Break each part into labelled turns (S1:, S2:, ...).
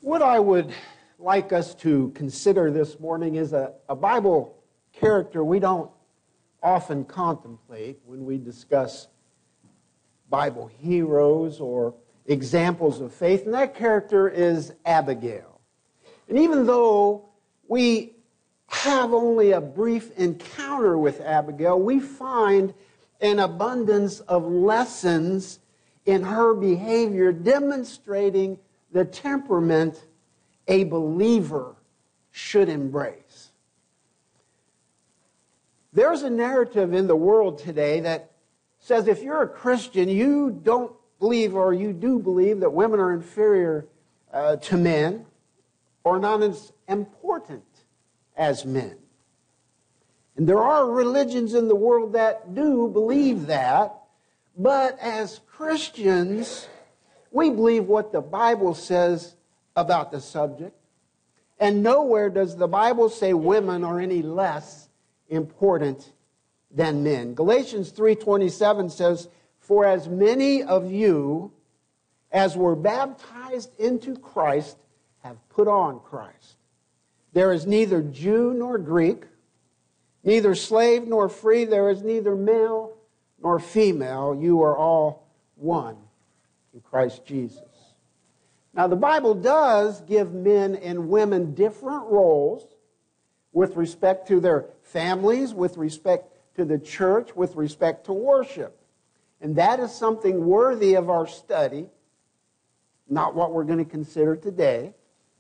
S1: What I would like us to consider this morning is a Bible character we don't often contemplate when we discuss Bible heroes or examples of faith, and that character is Abigail. And even though we have only a brief encounter with Abigail, we find an abundance of lessons in her behavior demonstrating the temperament a believer should embrace. There's a narrative in the world today that says if you're a Christian, you don't believe, or you do believe, that women are inferior to men or not as important as men. And there are religions in the world that do believe that, but as Christians, we believe what the Bible says about the subject, and nowhere does the Bible say women are any less important than men. Galatians 3:27 says, "For as many of you as were baptized into Christ have put on Christ. There is neither Jew nor Greek, neither slave nor free, there is neither male nor female. You are all one in Christ Jesus." Now, the Bible does give men and women different roles with respect to their families, with respect to the church, with respect to worship. And that is something worthy of our study, not what we're going to consider today.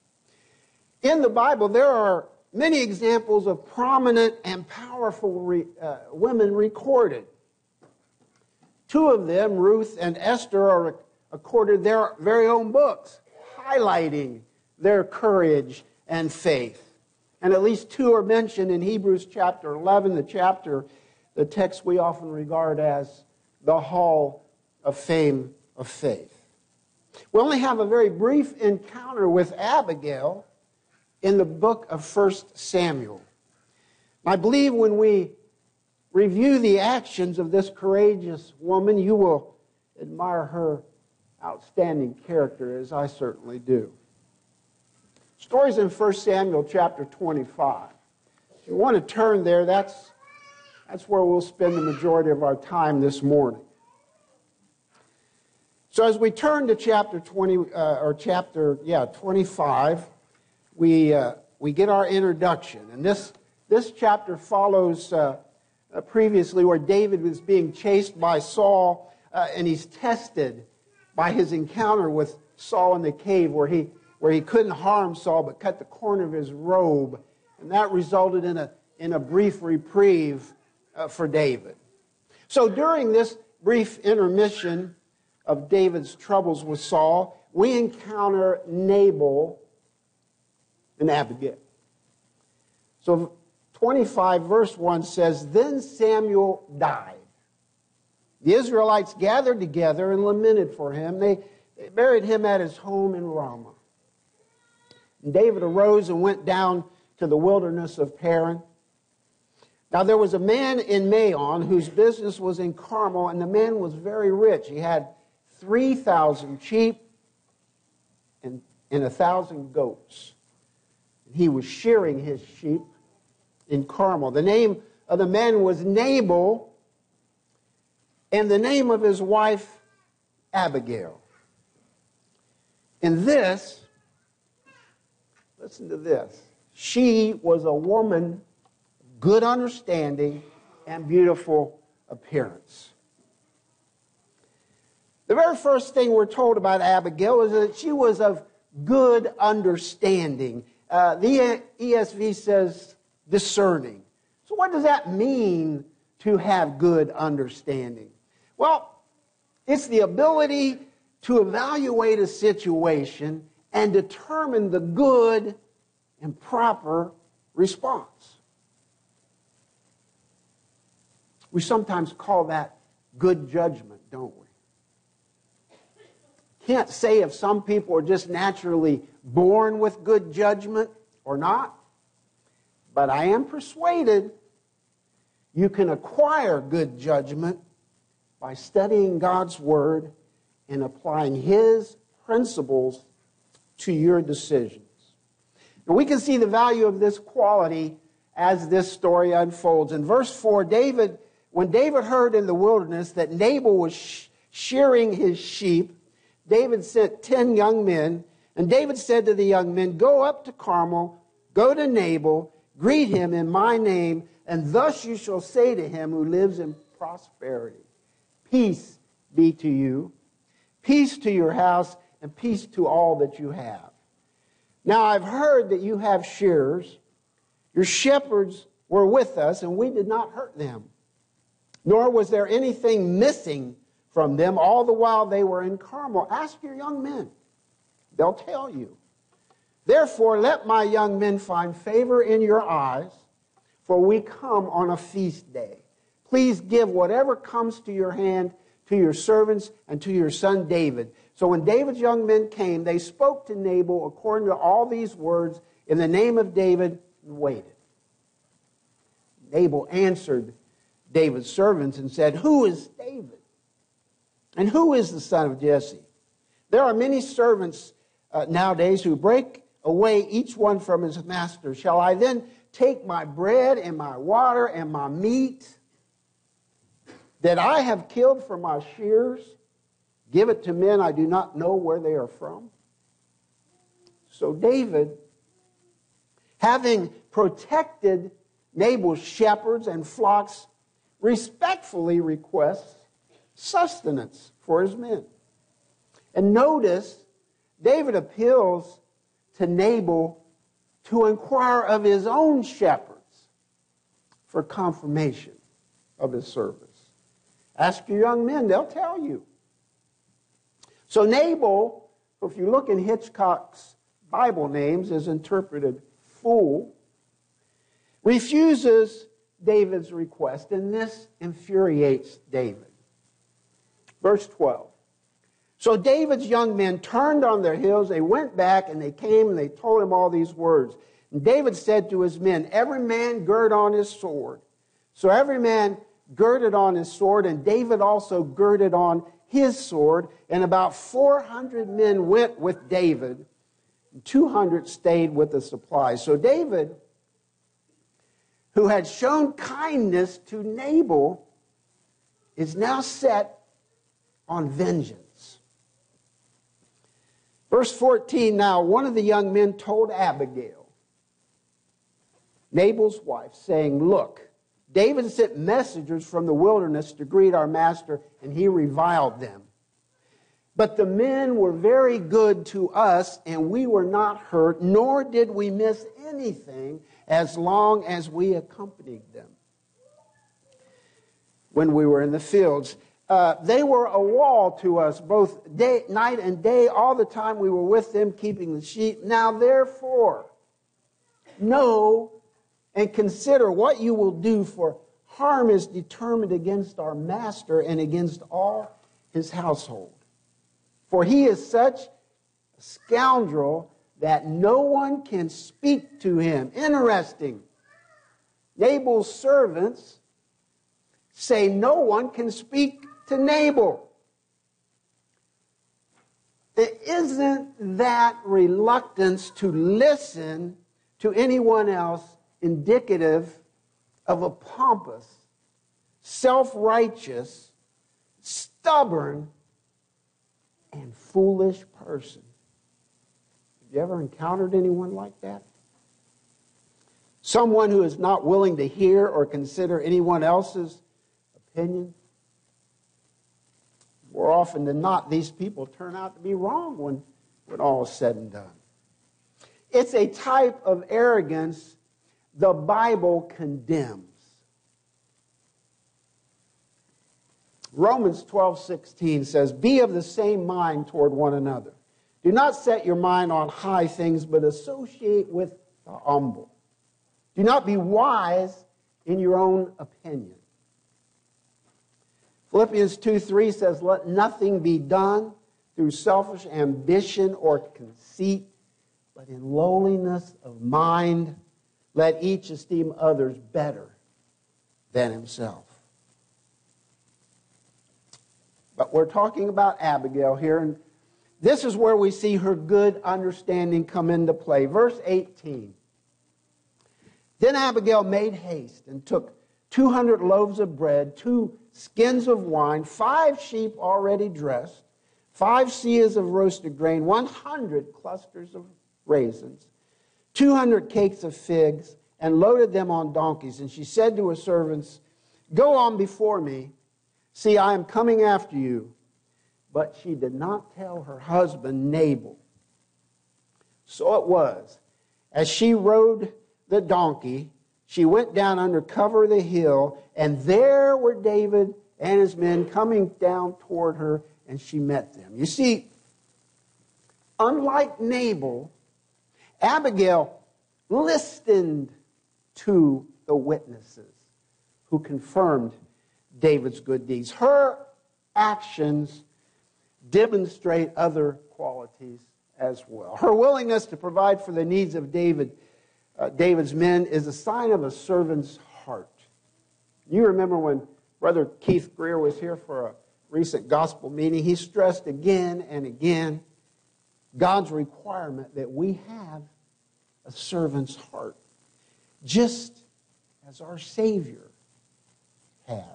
S1: In the Bible, there are many examples of prominent and powerful women recorded. Two of them, Ruth and Esther, are accorded their very own books, highlighting their courage and faith. And at least two are mentioned in Hebrews chapter 11, the text we often regard as the Hall of Fame of Faith. We only have a very brief encounter with Abigail in the book of 1 Samuel. I believe when we review the actions of this courageous woman, you will admire her outstanding character, as I certainly do. Stories in 1 Samuel chapter 25. If you want to turn there, that's where we'll spend the majority of our time this morning. So as we turn to chapter 25, we get our introduction, and this chapter follows previously where David was being chased by Saul, and he's tested by his encounter with Saul in the cave, where he couldn't harm Saul but cut the corner of his robe, and that resulted in a brief reprieve for David. So during this brief intermission of David's troubles with Saul, we encounter Nabal and Abigail. So 25 verse 1 says, "Then Samuel died. The Israelites gathered together and lamented for him. They buried him at his home in Ramah. And David arose and went down to the wilderness of Paran. Now there was a man in Maon whose business was in Carmel, and the man was very rich. He had 3,000 sheep and 1,000 goats. He was shearing his sheep in Carmel. The name of the man was Nabal, and the name of his wife, Abigail. And this, listen to this, she was a woman of good understanding and beautiful appearance. The very first thing we're told about Abigail is that she was of good understanding. The ESV says discerning. So what does that mean to have good understanding? Well, it's the ability to evaluate a situation and determine the good and proper response. We sometimes call that good judgment, don't we? Can't say if some people are just naturally born with good judgment or not, but I am persuaded you can acquire good judgment by studying God's Word and applying His principles to your decisions. And we can see the value of this quality as this story unfolds. In verse 4, when David heard in the wilderness that Nabal was shearing his sheep, David sent 10 young men, and David said to the young men, "Go up to Carmel, go to Nabal, greet him in my name, and thus you shall say to him who lives in prosperity, peace be to you, peace to your house, and peace to all that you have. Now I've heard that you have shearers. Your shepherds were with us, and we did not hurt them, nor was there anything missing from them all the while they were in Carmel. Ask your young men. They'll tell you. Therefore, let my young men find favor in your eyes, for we come on a feast day. Please give whatever comes to your hand to your servants and to your son David." So when David's young men came, they spoke to Nabal according to all these words in the name of David and waited. Nabal answered David's servants and said, "Who is David? And who is the son of Jesse? There are many servants nowadays who break away each one from his master. Shall I then take my bread and my water and my meat that I have killed for my shears, give it to men I do not know where they are from?" So David, having protected Nabal's shepherds and flocks, respectfully requests sustenance for his men. And notice, David appeals to Nabal to inquire of his own shepherds for confirmation of his service. Ask your young men, they'll tell you. So Nabal, if you look in Hitchcock's Bible names, is interpreted fool, refuses David's request, and this infuriates David. Verse 12. So David's young men turned on their heels, they went back, and they came and they told him all these words. And David said to his men, "Every man gird on his sword." So every man girded on his sword, and David also girded on his sword, and about 400 men went with David, and 200 stayed with the supplies. So David, who had shown kindness to Nabal, is now set on vengeance. Verse 14, now one of the young men told Abigail, Nabal's wife, saying, "Look, David sent messengers from the wilderness to greet our master, and he reviled them. But the men were very good to us, and we were not hurt, nor did we miss anything as long as we accompanied them when we were in the fields. They were a wall to us, both night and day, all the time we were with them, keeping the sheep. Now, therefore, know and consider what you will do, for harm is determined against our master and against all his household. For he is such a scoundrel that no one can speak to him." Interesting. Nabal's servants say no one can speak to Nabal. Isn't that reluctance to listen to anyone else indicative of a pompous, self-righteous, stubborn, and foolish person? Have you ever encountered anyone like that? Someone who is not willing to hear or consider anyone else's opinion? More often than not, these people turn out to be wrong when all is said and done. It's a type of arrogance the Bible condemns. Romans 12:16 says, "Be of the same mind toward one another. Do not set your mind on high things, but associate with the humble. Do not be wise in your own opinion." Philippians 2:3 says, "Let nothing be done through selfish ambition or conceit, but in lowliness of mind, let each esteem others better than himself." But we're talking about Abigail here, and This is where we see her good understanding come into play. Verse 18. Then Abigail made haste and took 200 loaves of bread, 2 skins of wine, 5 sheep already dressed, 5 seahs of roasted grain, 100 clusters of raisins, 200 cakes of figs, and loaded them on donkeys. And she said to her servants, "Go on before me. See, I am coming after you." But she did not tell her husband Nabal. So it was, as she rode the donkey, she went down under cover of the hill, and there were David and his men coming down toward her, and she met them. You see, unlike Nabal, Abigail listened to the witnesses who confirmed David's good deeds. Her actions demonstrate other qualities as well. Her willingness to provide for the needs of David's men is a sign of a servant's heart. You remember when Brother Keith Greer was here for a recent gospel meeting, he stressed again and again God's requirement that we have a servant's heart, just as our Savior has.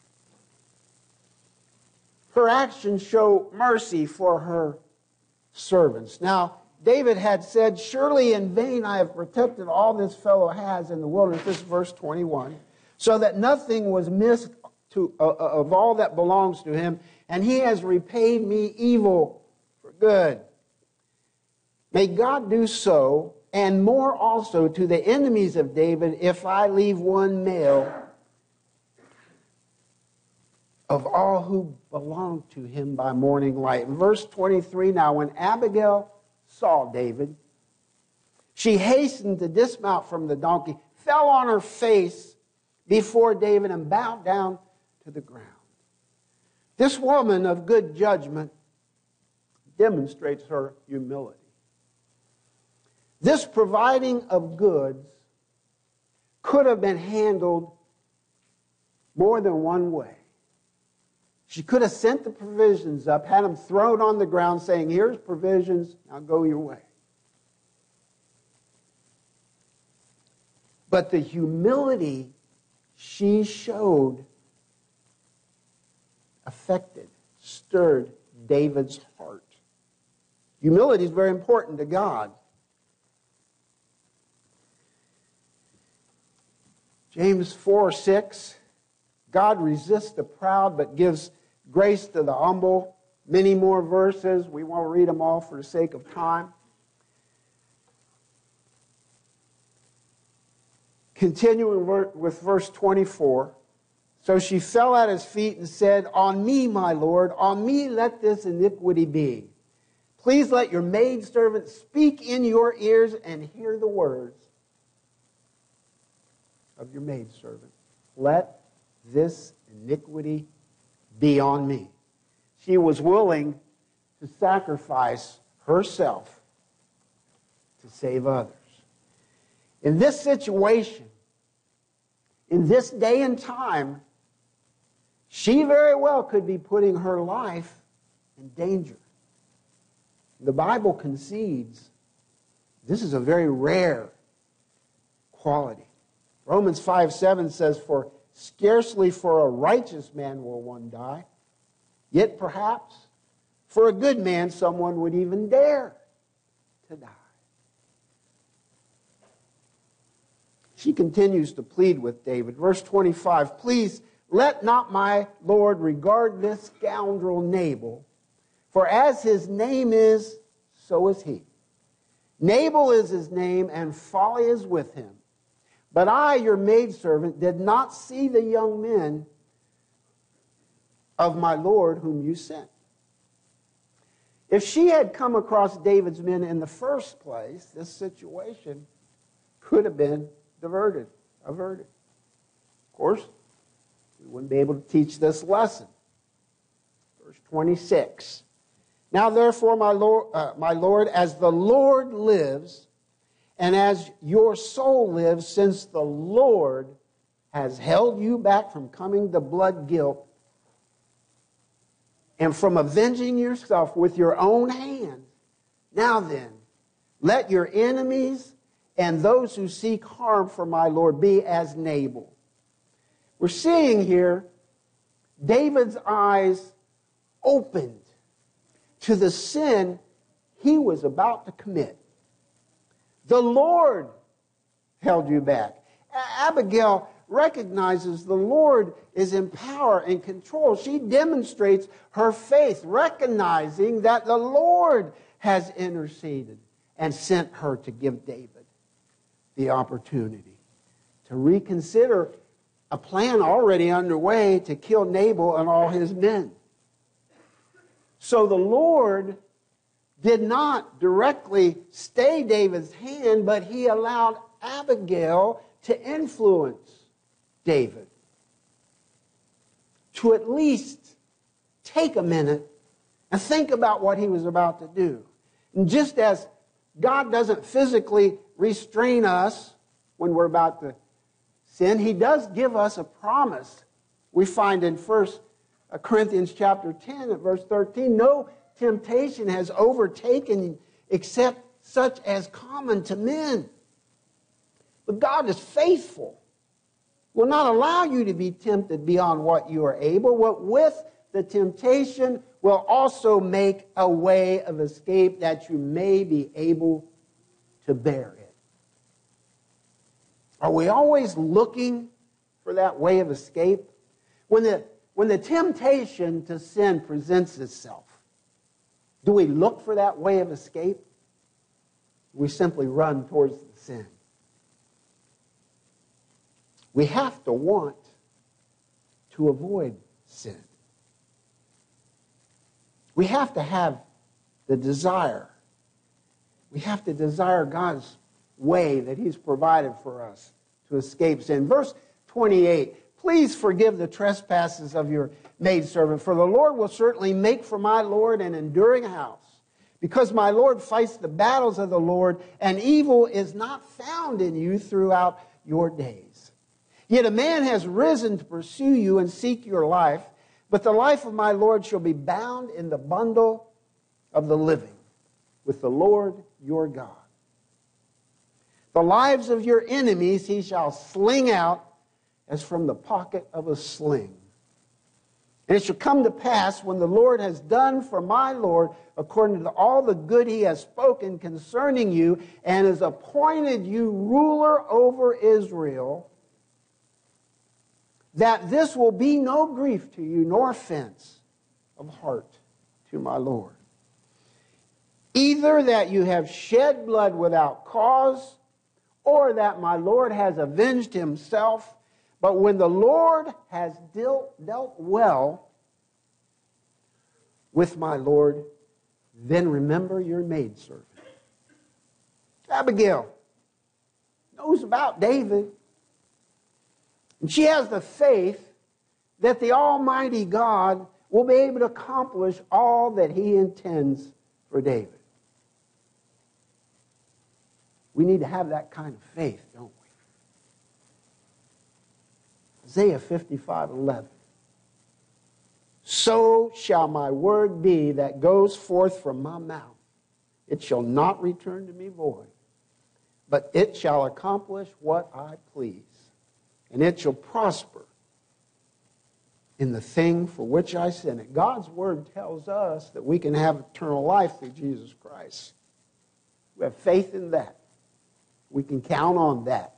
S1: Her actions show mercy for her servants. Now, David had said, "Surely in vain I have protected all this fellow has in the wilderness." This is verse 21. "So that nothing was missed of all that belongs to him, and he has repaid me evil for good. May God do so, and more also to the enemies of David, if I leave one male of all who belong to him by morning light." In verse 23, "Now when Abigail saw David, she hastened to dismount from the donkey, fell on her face before David, and bowed down to the ground." This woman of good judgment demonstrates her humility. This providing of goods could have been handled more than one way. She could have sent the provisions up, had them thrown on the ground, saying, "Here's provisions, now go your way." But the humility she showed affected, stirred David's heart. Humility is very important to God. James 4:6, God resists the proud but gives grace to the humble. Many more verses. We won't read them all for the sake of time. Continuing with verse 24. "So she fell at his feet and said, 'On me, my Lord, on me let this iniquity be. Please let your maidservant speak in your ears and hear the words of your maidservant. Let this iniquity be on me.'" She was willing to sacrifice herself to save others. In this situation, in this day and time, she very well could be putting her life in danger. The Bible concedes this is a very rare quality. Romans 5:7 says, "For scarcely for a righteous man will one die, yet perhaps for a good man someone would even dare to die." She continues to plead with David. Verse 25, "Please let not my Lord regard this scoundrel Nabal, for as his name is, so is he. Nabal is his name, and folly is with him. But I, your maidservant, did not see the young men of my Lord whom you sent." If she had come across David's men in the first place, this situation could have been averted. Of course, we wouldn't be able to teach this lesson. Verse 26. "Now therefore, my Lord, as the Lord lives, and as your soul lives, since the Lord has held you back from coming to blood guilt, and from avenging yourself with your own hand. Now then, let your enemies and those who seek harm for my Lord be as Nabal. We're seeing here David's eyes opened to the sin he was about to commit. The Lord held you back. Abigail recognizes the Lord is in power and control. She demonstrates her faith, recognizing that the Lord has interceded and sent her to give David the opportunity to reconsider a plan already underway to kill Nabal and all his men. So the Lord did not directly stay David's hand, but he allowed Abigail to influence David to at least take a minute and think about what he was about to do. And just as God doesn't physically restrain us when we're about to sin, he does give us a promise. We find in 1 Corinthians chapter 10 at verse 13, no temptation has overtaken you except such as common to men. But God is faithful, will not allow you to be tempted beyond what you are able, but with the temptation will also make a way of escape that you may be able to bear it. Are we always looking for that way of escape? When the temptation to sin presents itself, do we look for that way of escape? We simply run towards the sin. We have to want to avoid sin. We have to have the desire. We have to desire God's way that he's provided for us to escape sin. Verse 28, please forgive the trespasses of your maidservant, for the Lord will certainly make for my Lord an enduring house, because my Lord fights the battles of the Lord, and evil is not found in you throughout your days. Yet a man has risen to pursue you and seek your life, but the life of my Lord shall be bound in the bundle of the living with the Lord your God. The lives of your enemies he shall sling out as from the pocket of a sling. And it shall come to pass, when the Lord has done for my Lord according to all the good he has spoken concerning you, and has appointed you ruler over Israel, that this will be no grief to you, nor offense of heart to my Lord. Either that you have shed blood without cause, or that my Lord has avenged himself. But when the Lord has dealt well with my Lord, then remember your maidservant. Abigail knows about David. And she has the faith that the Almighty God will be able to accomplish all that he intends for David. We need to have that kind of faith, don't we? Isaiah 55:11. So shall my word be that goes forth from my mouth. It shall not return to me void, but it shall accomplish what I please, and it shall prosper in the thing for which I sent it. God's word tells us that we can have eternal life through Jesus Christ. We have faith in that. We can count on that.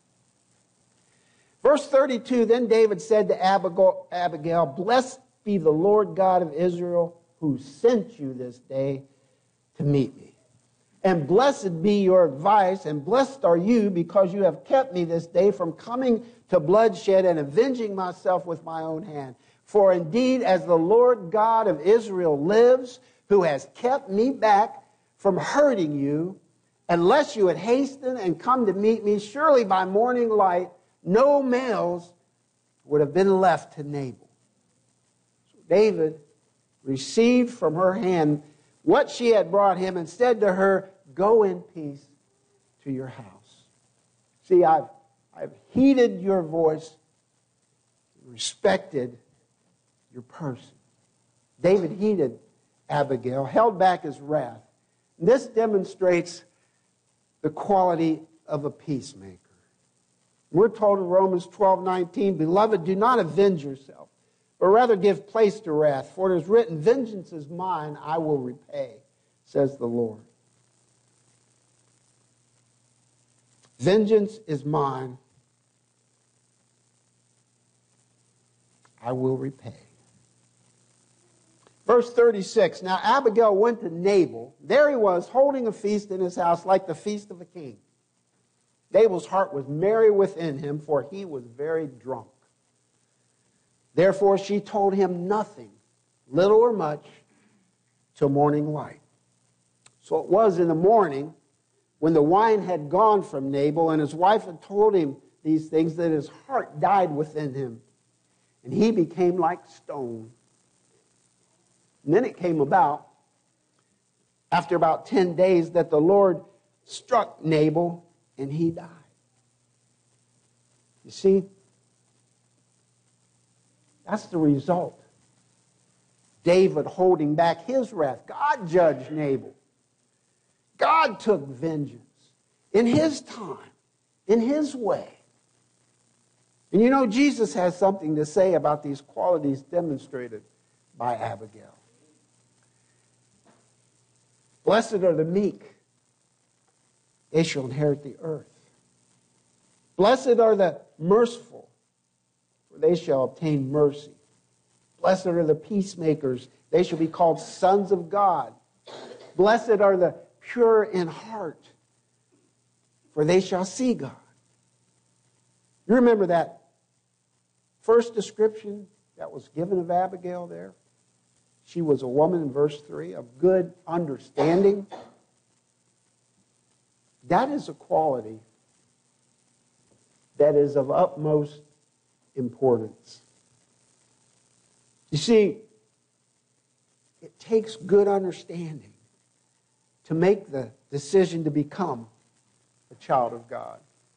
S1: Verse 32, then David said to Abigail, blessed be the Lord God of Israel, who sent you this day to meet me. And blessed be your advice, and blessed are you, because you have kept me this day from coming to bloodshed and avenging myself with my own hand. For indeed, as the Lord God of Israel lives, who has kept me back from hurting you, unless you had hastened and come to meet me, surely by morning light, no males would have been left to Nabal. So David received from her hand what she had brought him and said to her, go in peace to your house. See, I've heeded your voice, respected your person. David heeded Abigail, held back his wrath. And this demonstrates the quality of a peacemaker. We're told in Romans 12:19, "Beloved, do not avenge yourself, but rather give place to wrath. For it is written, 'Vengeance is mine, I will repay,' says the Lord." Vengeance is mine, I will repay. Verse 36, "Now Abigail went to Nabal. There he was, holding a feast in his house like the feast of a king. Nabal's heart was merry within him, for he was very drunk. Therefore she told him nothing, little or much, till morning light. So it was in the morning, when the wine had gone from Nabal, and his wife had told him these things, that his heart died within him, and he became like stone. And then it came about, after about 10 days, that the Lord struck Nabal, and he died." You see, that's the result. David holding back his wrath. God judged Nabal. God took vengeance in his time, in his way. And you know, Jesus has something to say about these qualities demonstrated by Abigail. "Blessed are the meek, they shall inherit the earth. Blessed are the merciful, for they shall obtain mercy. Blessed are the peacemakers, they shall be called sons of God. Blessed are the pure in heart, for they shall see God." You remember that first description that was given of Abigail there? She was a woman, in verse 3, of good understanding. That is a quality that is of utmost importance. You see, it takes good understanding to make the decision to become a child of God.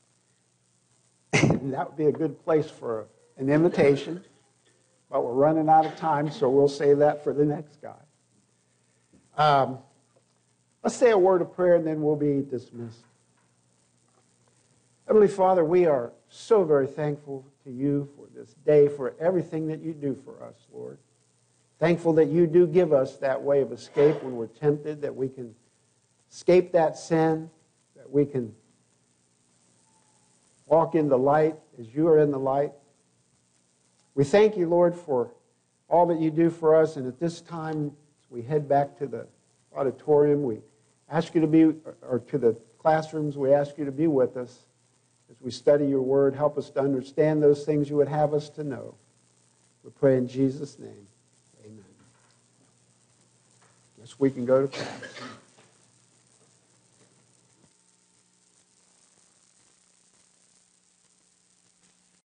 S1: And that would be a good place for an invitation. But we're running out of time, so we'll save that for the next guy. Let's say a word of prayer, and then we'll be dismissed. Heavenly Father, we are so very thankful to you for this day, for everything that you do for us, Lord. Thankful that you do give us that way of escape when we're tempted, that we can escape that sin, that we can walk in the light as you are in the light. We thank you, Lord, for all that you do for us. And at this time, as we head back to the auditorium, we ask you to be, or to the classrooms, we ask you to be with us as we study your word. Help us to understand those things you would have us to know. We pray in Jesus' name. Amen. Guess we can go to class.